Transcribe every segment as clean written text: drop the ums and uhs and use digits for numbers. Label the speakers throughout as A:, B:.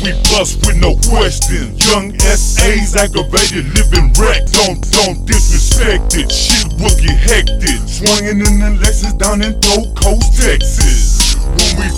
A: we bust with no question. Young SA's aggravated, living wrecked. Don't disrespect it, shit will get hectic. Swinging in the Lexus down in Gold Coast, Texas. When we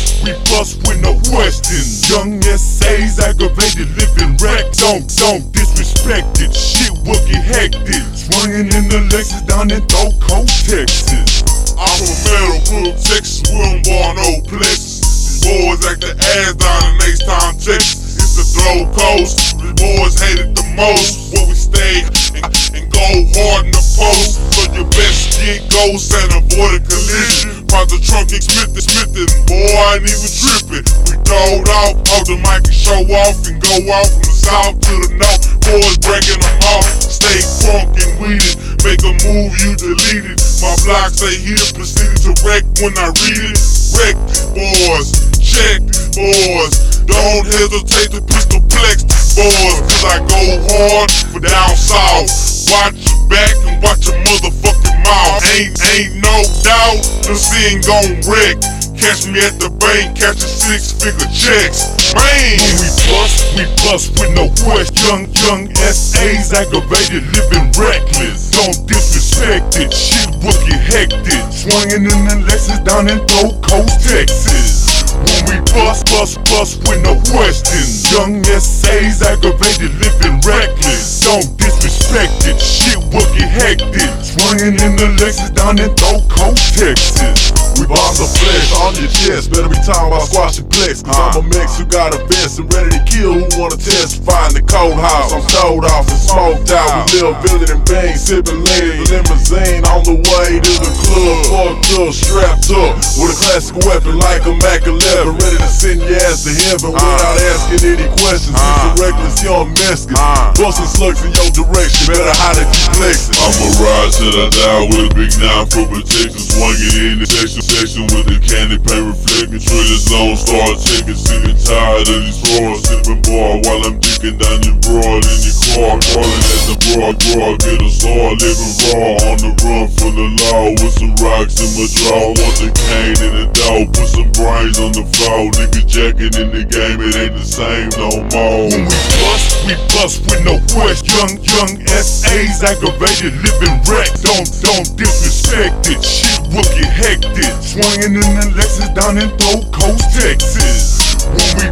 A: bust with no question. Young SA's aggravated, living wrecked. Don't disrespect it, shit will get hectic. Swinging in the Lexus down in Gold Coast, Texas.
B: I'm from Meadowbrook, Texas, we don't born no plexus. These boys act the ass down in H-Town, Texas. It's the throw coast, these boys hate it the most. Where we stay and go hard in the post. So you best get ghosts and avoid a collision. Pop the trunk and Smith, boy, I ain't even tripping. We throwed off the mic and show off and go out from the south to the north. Boys breaking them off, stay crunk and weeded. Make a move, you delete it. My block say he the proceeded to wreck when I read it. Wreck these boys, check these boys. Don't hesitate to pistol flex these boys. Cause I go hard for down south. Watch your back and watch your motherfucking mouth. Ain't no doubt, the scene gon' wreck. Catch me at the bank, catching 6-figure checks. Man,
A: when we bust with no question. Young SA's aggravated, living reckless. Don't disrespect it, shit will get hectic. Swinging in the Lexus down in Gold Coast, Texas. When we bust with no question. Young SA's aggravated, living reckless. Don't disrespect it, shit will get hectic. Swinging in the Lexus down in Gold Coast, Texas.
C: We bombs are flesh on your chest. Better be talking about squashing plex. Cause I'm a mix who got a vest and ready to kill. Who wanna testify in the cold house? I'm stowed off and smoked out. We live villain and bang, sipping legs. Limousine on the way to the club. Fucked up, strapped up with a classic weapon like a Mac 11. Ready to send your ass to heaven without asking any questions. It's a reckless young Mexican. Bustin' slugs in your direction. Better hide if you flexin'.
B: I'ma ride till I die with a big 9 for protection. Swinging in the section with the candy paint reflecting. Trailer zone start checking. Sitting tired of these roars. Sipping bar while I'm digging down your broad in your car. Crawling at the broad. Get a sword, living raw. On the run for the law with some rocks in my draw. Want the cane in the dog. Put some brains on the floor. Nigga jacking in the game. It ain't the same no more.
A: When we bust with no question. Young SA's aggravated, living wrecked. Don't disrespect it, shit will get hectic. Swinging in the Lexus down in Gold Coast, Texas. When we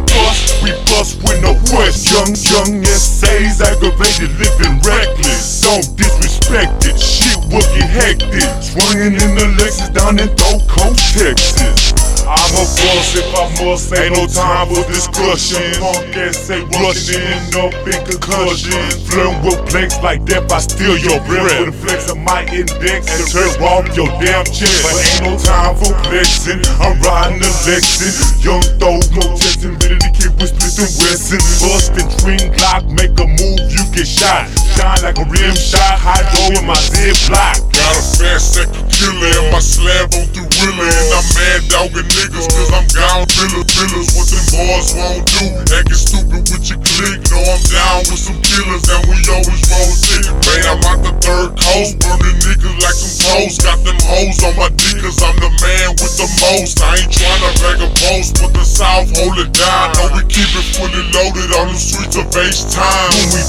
A: bust with no question. Young SA's aggravated, living reckless. Don't disrespect it, shit will get hectic. Swinging in the Lexus down in Gold Coast, Texas. I'm a boss if I must, ain't no time for discussion. Punk ass say rushing up in concussion. Flirting with blanks like death, I steal your breath. With a flex of my index and tear off your damn chest. But ain't no time for flexing, I'm riding the Lexus. Young throw, no testing, ready to keep with Smith and Wesson. Bustin' twin Glock, make a move, you get shot. Shine like a rim shot, hydro in my Ziploc.
B: Got a fast second killer and my slab on through Willa. And I'm mad dogging niggas cause I'm gone fillers. What them boys won't do, acting stupid with your clique. Know I'm down with some killers and we always roll thick. Man, I'm out the third coast, burning niggas like some toast. Got them hoes on my dick cause I'm the man with the most. I ain't tryna brag a boast, but the South hold it down. Know we keep it fully loaded on the streets of H-Time.
A: When we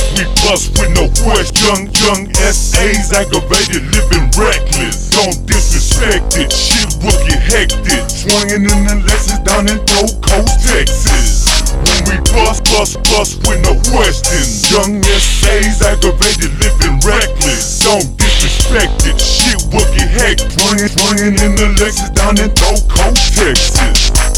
A: bust with no question. Young SA's aggravated, living reckless. Don't disrespect it, shit will get hectic. Swinging in the Lexus down in Gold Coast, Texas. When we bust with no question. Young SA's aggravated, living reckless. Don't disrespect it, shit will get hectic. Swinging in the Lexus down in Gold Coast, Texas.